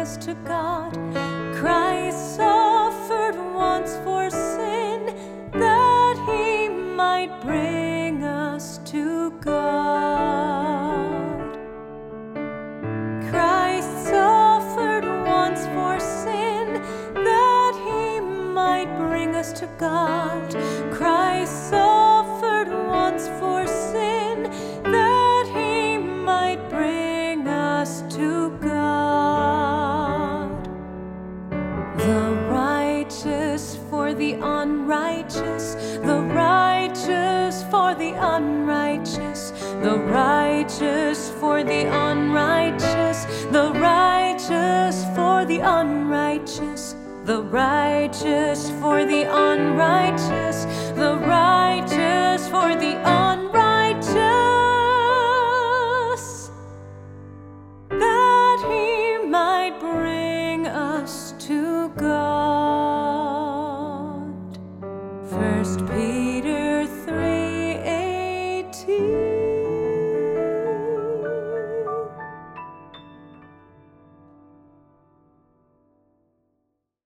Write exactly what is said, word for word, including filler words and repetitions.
us to God. Christ suffered once for sin, that he might bring us to God. Christ suffered once for sin, that he might bring us to God. Christ suffered once for sin, that he might bring us to God. The righteous for the unrighteous, the righteous for the unrighteous, the righteous for the unrighteous, the righteous for the unrighteous, the righteous for the unrighteous, the righteous for